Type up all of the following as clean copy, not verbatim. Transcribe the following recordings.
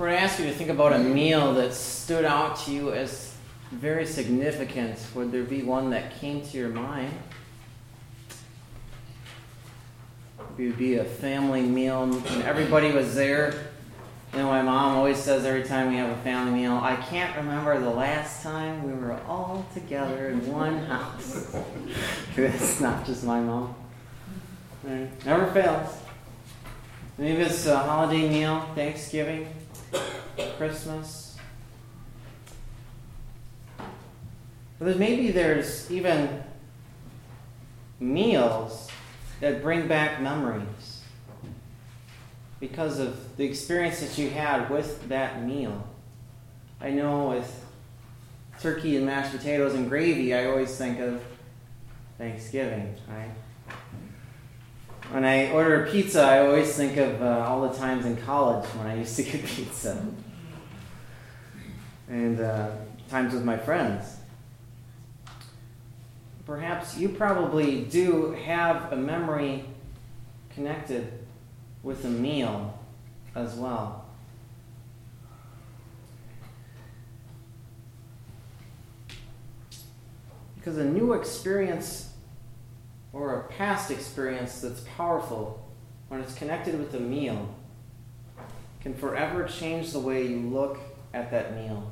were to ask you to think about a meal that stood out to you as very significant, would there be one that came to your mind? It would be a family meal and everybody was there. You know, my mom always says every time we have a family meal, I can't remember the last time we were all together in one house. It's not just my mom. Right? Never fails. Maybe it's a holiday meal, Thanksgiving, Christmas. But maybe there's even meals that bring back memories because of the experience that you had with that meal. I know with turkey and mashed potatoes and gravy, I always think of Thanksgiving, right? When I order pizza, I always think of all the times in college when I used to get pizza. And times with my friends. Perhaps you probably do have a memory connected with a meal as well. Because a new experience or a past experience that's powerful when it's connected with a meal can forever change the way you look at that meal.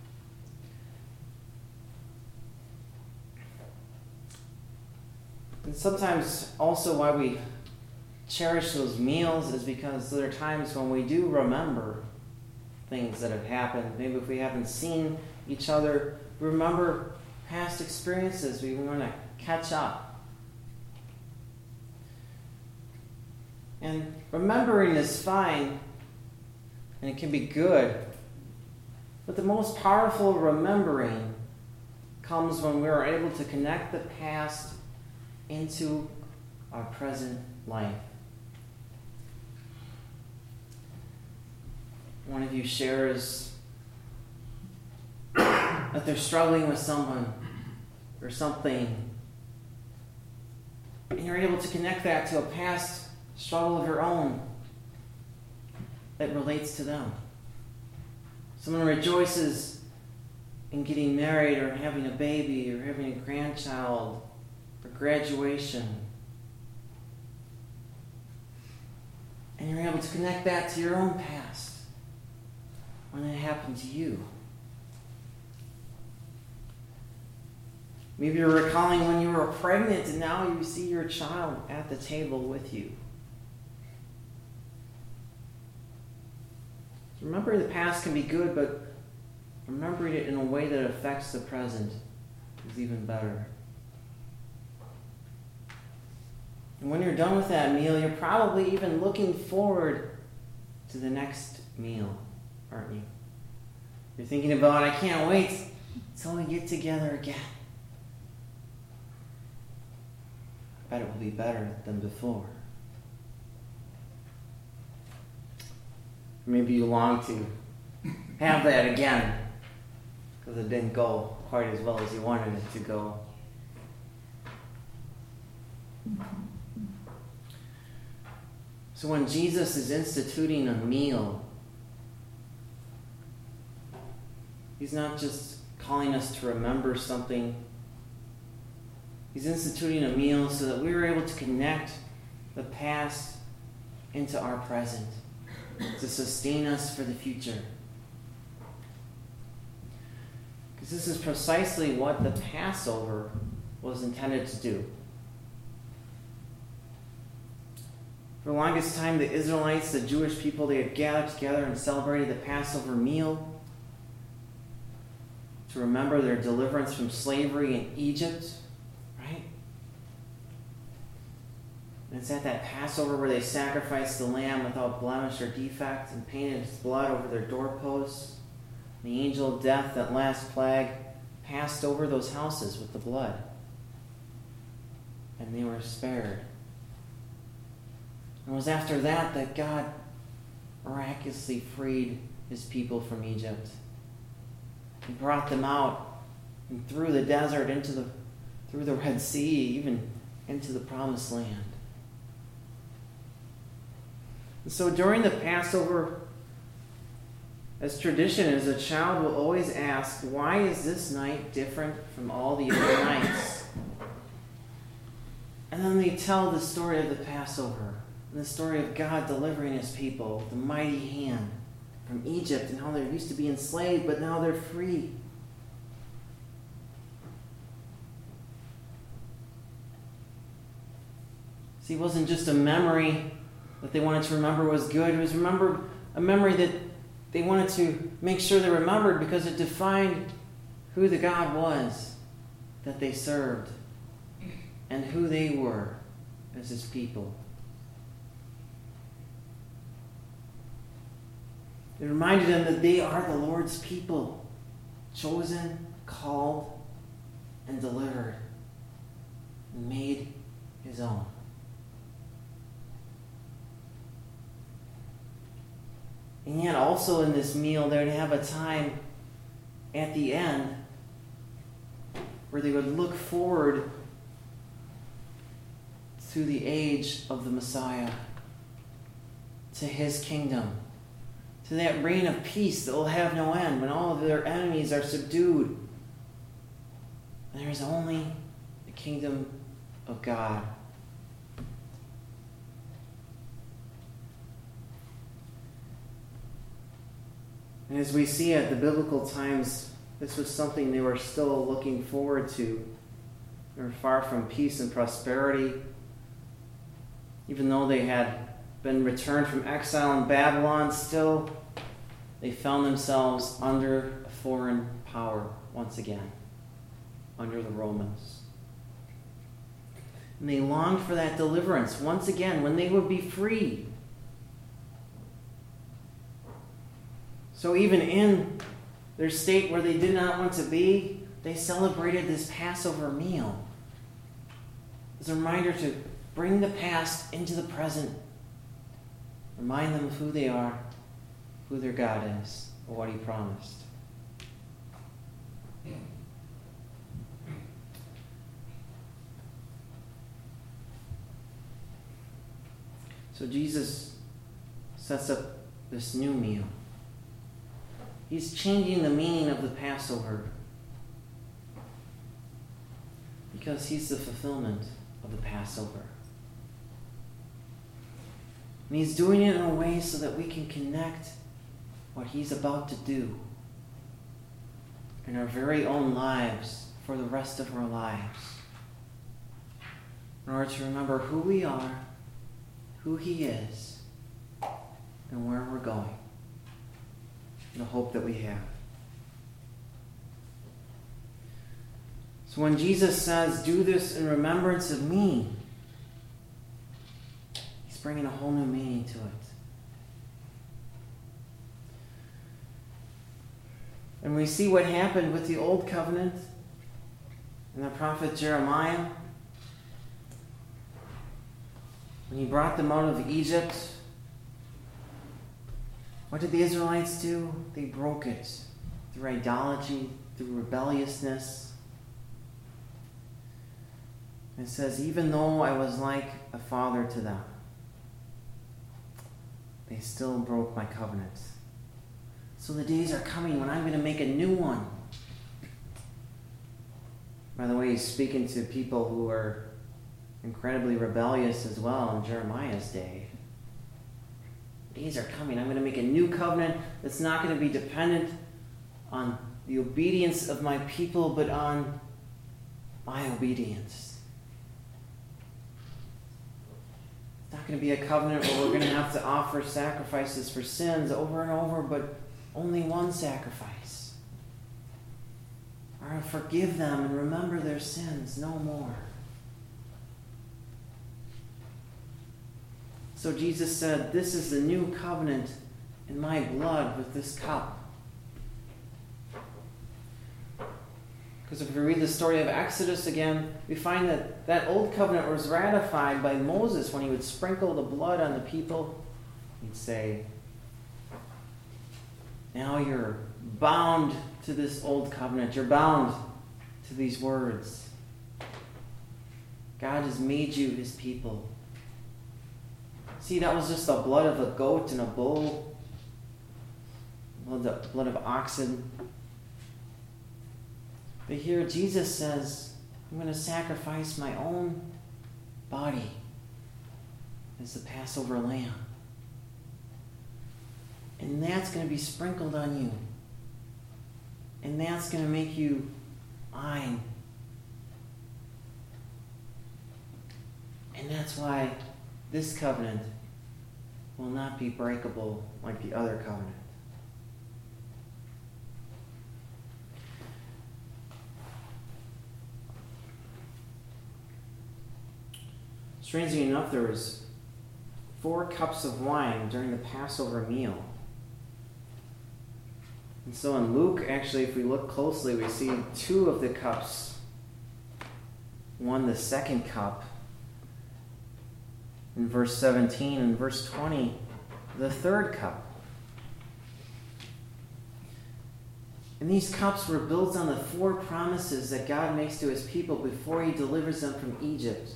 And sometimes also why we cherish those meals is because there are times when we do remember things that have happened. Maybe if we haven't seen each other, we remember past experiences. We want to catch up. And remembering is fine, and it can be good. But the most powerful remembering comes when we are able to connect the past into our present life. One of you shares that they're struggling with someone or something, and you're able to connect that to a past struggle of your own that relates to them. Someone rejoices in getting married or having a baby or having a grandchild or graduation. And you're able to connect that to your own past when it happened to you. Maybe you're recalling when you were pregnant and now you see your child at the table with you. Remembering the past can be good, but remembering it in a way that affects the present is even better. And when you're done with that meal, you're probably even looking forward to the next meal, aren't you? You're thinking about, I can't wait until we get together again. I bet it will be better than before. Maybe you long to have that again because it didn't go quite as well as you wanted it to go. So when Jesus is instituting a meal, he's not just calling us to remember something. He's instituting a meal so that we are able to connect the past into our present, to sustain us for the future. Because this is precisely what the Passover was intended to do. For the longest time, the Israelites, the Jewish people, they had gathered together and celebrated the Passover meal to remember their deliverance from slavery in Egypt, right? And it's at that Passover where they sacrificed the lamb without blemish or defect and painted its blood over their doorposts. The angel of death, that last plague, passed over those houses with the blood. And they were spared. And it was after that that God miraculously freed his people from Egypt. He brought them out and through the desert, through the Red Sea, even into the Promised Land. And so during the Passover, As tradition is, a child will always ask, why is this night different from all the other nights? And then they tell the story of the Passover, and the story of God delivering his people, the mighty hand from Egypt, and how they used to be enslaved, but now they're free. See, it wasn't just a memory that they wanted to remember was good. It was a memory that they wanted to make sure they remembered because it defined who the God was that they served and who they were as his people. It reminded them that they are the Lord's people, chosen, called, and delivered, and made his own. And yet also in this meal, they would have a time at the end where they would look forward to the age of the Messiah, to his kingdom, to that reign of peace that will have no end when all of their enemies are subdued. And there is only the kingdom of God. And as we see at the biblical times, this was something they were still looking forward to. They were far from peace and prosperity. Even though they had been returned from exile in Babylon, still they found themselves under a foreign power once again, under the Romans. And they longed for that deliverance once again, when they would be free. So even in their state where they did not want to be, they celebrated this Passover meal as a reminder to bring the past into the present. Remind them of who they are, who their God is, or what he promised. So Jesus sets up this new meal. He's changing the meaning of the Passover because he's the fulfillment of the Passover. And he's doing it in a way so that we can connect what he's about to do in our very own lives for the rest of our lives, in order to remember who we are, who he is, and where we're going. The hope that we have. So when Jesus says, do this in remembrance of me, he's bringing a whole new meaning to it. And we see what happened with the Old Covenant and the prophet Jeremiah. When he brought them out of Egypt, what did the Israelites do? They broke it through idolatry, through rebelliousness. It says, even though I was like a father to them, they still broke my covenant. So the days are coming when I'm going to make a new one. By the way, he's speaking to people who are incredibly rebellious as well in Jeremiah's day. Days are coming. I'm going to make a new covenant that's not going to be dependent on the obedience of my people, but on my obedience. It's not going to be a covenant where we're going to have to offer sacrifices for sins over and over, but only one sacrifice. Or forgive them and remember their sins no more. So Jesus said, this is the new covenant in my blood with this cup. Because if we read the story of Exodus again, we find that that old covenant was ratified by Moses when he would sprinkle the blood on the people. He'd say, now you're bound to this old covenant. You're bound to these words. God has made you his people. See, that was just the blood of a goat and a bull. blood of oxen. But here Jesus says, I'm going to sacrifice my own body as the Passover lamb. And that's going to be sprinkled on you. And that's going to make you mine. And that's why this covenant will not be breakable like the other covenant. Strangely enough, there was 4 cups of wine during the Passover meal. And so in Luke, actually, if we look closely, we see 2 of the cups. One, the second cup, in verse 17, and verse 20, the third cup. And these cups were built on the 4 promises that God makes to his people before he delivers them from Egypt.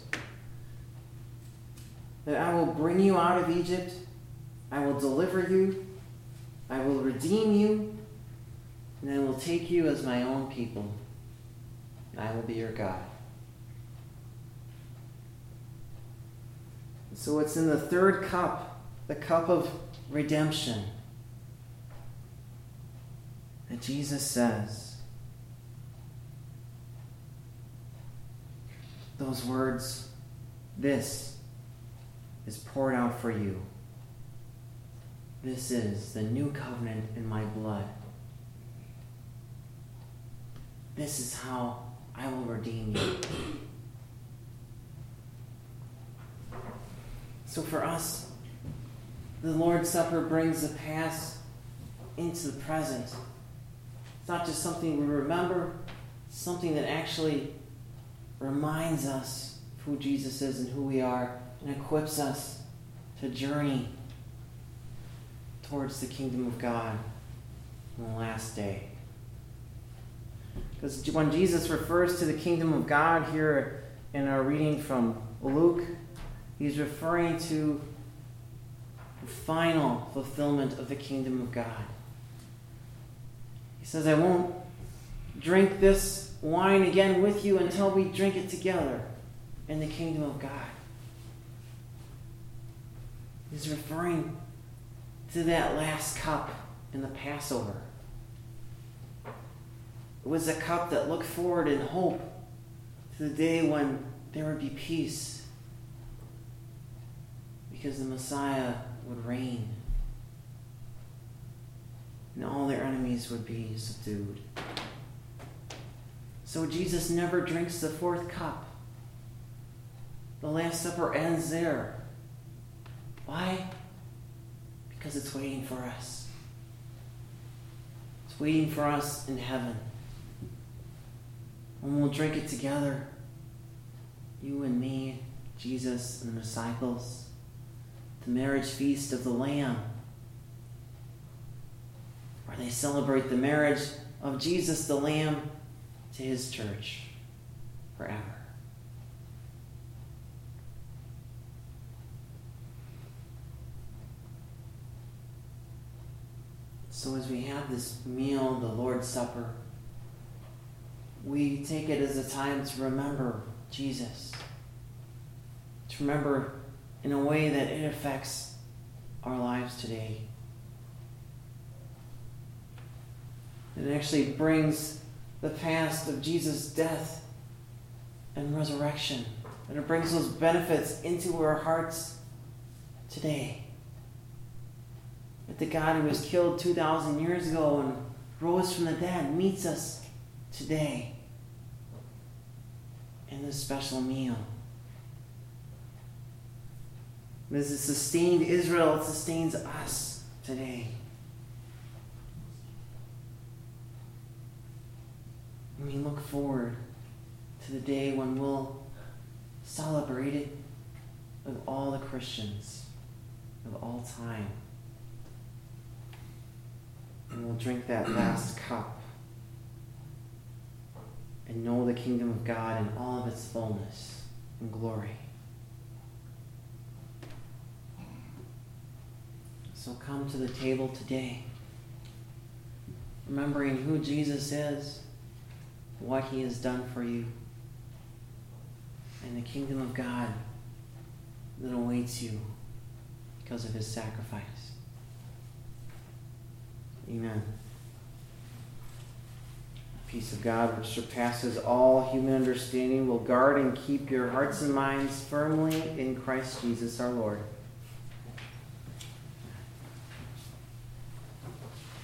That I will bring you out of Egypt, I will deliver you, I will redeem you, and I will take you as my own people, and I will be your God. And so it's in the third cup, the cup of redemption, that Jesus says those words, "This is poured out for you. This is the new covenant in my blood. This is how I will redeem you." So for us, the Lord's Supper brings the past into the present. It's not just something we remember, it's something that actually reminds us of who Jesus is and who we are, and equips us to journey towards the kingdom of God on the last day. Because when Jesus refers to the kingdom of God here in our reading from Luke, he's referring to the final fulfillment of the kingdom of God. He says, I won't drink this wine again with you until we drink it together in the kingdom of God. He's referring to that last cup in the Passover. It was a cup that looked forward in hope to the day when there would be peace, because the Messiah would reign and all their enemies would be subdued. So Jesus never drinks the 4th cup. The Last Supper ends there. Why? Because it's waiting for us. It's waiting for us in heaven. And we'll drink it together. You and me, Jesus and the disciples. The marriage feast of the Lamb, where they celebrate the marriage of Jesus the Lamb to his church forever. So as we have this meal, the Lord's Supper, we take it as a time to remember Jesus. To remember in a way that it affects our lives today. It actually brings the past of Jesus' death and resurrection. And it brings those benefits into our hearts today. That the God who was killed 2,000 years ago and rose from the dead meets us today in this special meal. As it sustained Israel, it sustains us today. And we look forward to the day when we'll celebrate it with all the Christians of all time. And we'll drink that last cup and know the kingdom of God in all of its fullness and glory. So come to the table today remembering who Jesus is, what he has done for you, and the kingdom of God that awaits you because of his sacrifice. Amen. The peace of God, which surpasses all human understanding, will guard and keep your hearts and minds firmly in Christ Jesus our Lord.